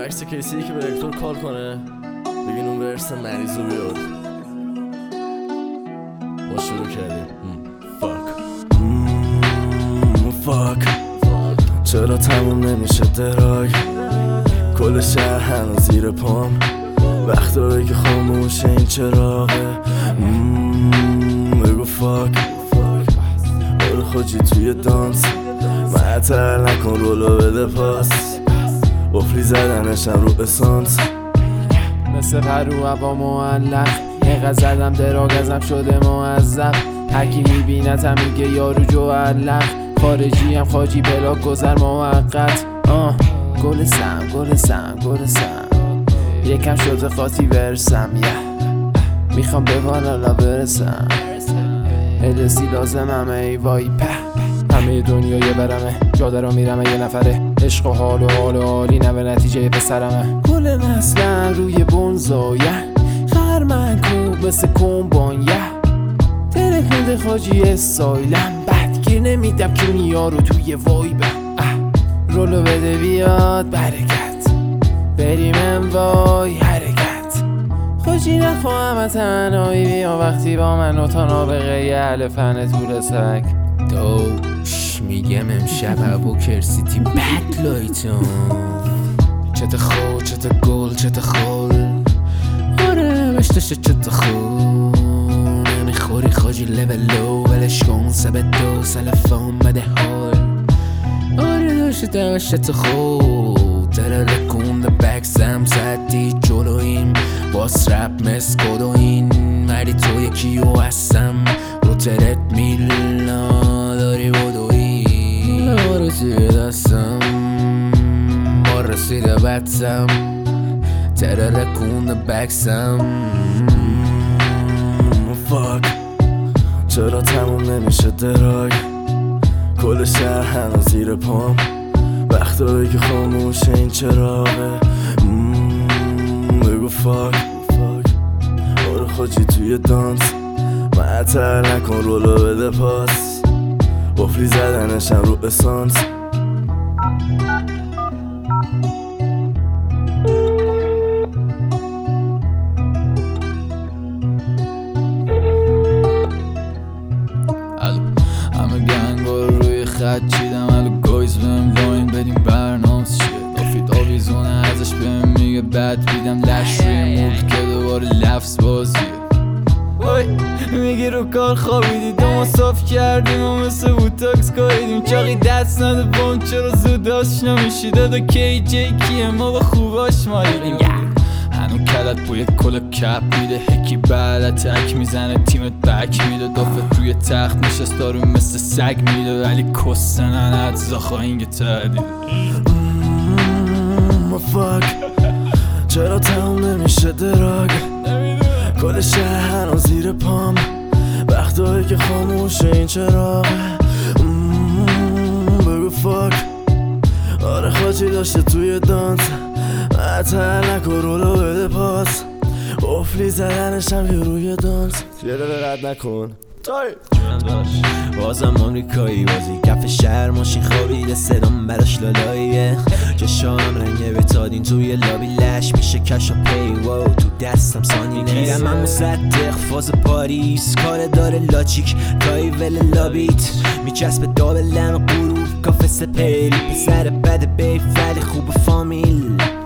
عکس کسی که به الکتور کال کنه بگین اون ورس مریض رو بیاد. ما شروع کردیم. فاک چرا تموم نمیشه دراگ؟ کل شهر هنوز زیر پام، وقتایی که خاموشه این چراغه. بگو فاک برو خوجی توی دانس، معطل نکن رولو بده پاس، قفلی زدنشم رو اسانس. مثل پرو هوا معلق یه زدم دراگ ازم شده معذب. هرکی میبینتم میگه یارو جوالق، خارجی هم خاجی بلا گذر موقت. گلسم یکم شده خاطی برسم میخوام به والالا برسم. السی لازمم ای وای همه دنیا یه برمه، جاده رو میرمه یه نفره. عشق و حال عالی نه به نتیجه پسرمه. گل نسلن روی بونزایه خرمن کو مثل کمبانیه. ترکنده خاجی استایلم بدگیر نمیدم که میارو توی وایبه. رولو بده بیاد برکت بریم انوای حرکت. خوشی نخواهم تنهایی بیا وقتی با من و تا نابغه یه اهل فن طول سگ. دوش میگم امشب ابوکر سیتی بد لایتون. چت خول چت گل چت خول آره مشتشه چت خول. نمیخوری خاجی لول لو ولش کن سبت دو سلفان بده حال. آره داشته چت خول ترکون ده بکسم زدی جلویم باس رپ مسکودو این مردی تو یکیو هستم رو ترت میل نداری بدوی. نارسی دستم با رسیده بدسم ترکون ده بکسم. فاک چرا تموم نمیشه دراگ؟ کل شهر هنوز زیر پام، وقتایی که خاموشه این چراغه. بگو فاک برو خوجی توی دانس، معطل نکن رولو بده پاس، قفلی زدنشم رو اسانس. همه گنگا رو روی خط چیدم الو گایز بهم واین بدیم برنامز چیه. دافید آویزونه ازش بهم میگه بد بیدم لش روی مولد که دوباره لفظ بازیه. میگی رو کار خوابیدی دوما صاف کردیم و مثل بوتاکس کاریدیم. چاقی دست نده بام چرا زوداش نمیشی دادا کی جی کیه ما با خوباش ماییم. هنو کلت بوی کل کپ میده هکی بعد تک میزنه تیمت بک میده. دافت روی تخت نشست دارو مثل سگ میده ولی کستنن ادزا خواهینگه تردید. فاک چرا تموم نمیشه دراگ؟ کل شهر هنوز زیر پام، وقتایی که خاموشه این چراغه. بگو فاک آره خاچی داشته توی دانس، معطل نکن رولو بده پاس، قفلی زدنشم یه روی دانس. یه دل رد نکن بازم آمریکایی بازی کف شهر ماشین خوابیده صدام براش لالاییه. چشام رنگه بتادین توی لابی لش میشه کش و پی واو تو دستم ثانیه. میرم من مصدق فاز پاریس کار داره لاچیک تایی ول لابیت میچسب دابلن و غروب کافه سپری. پسر بد بیف ولی خوب فامیل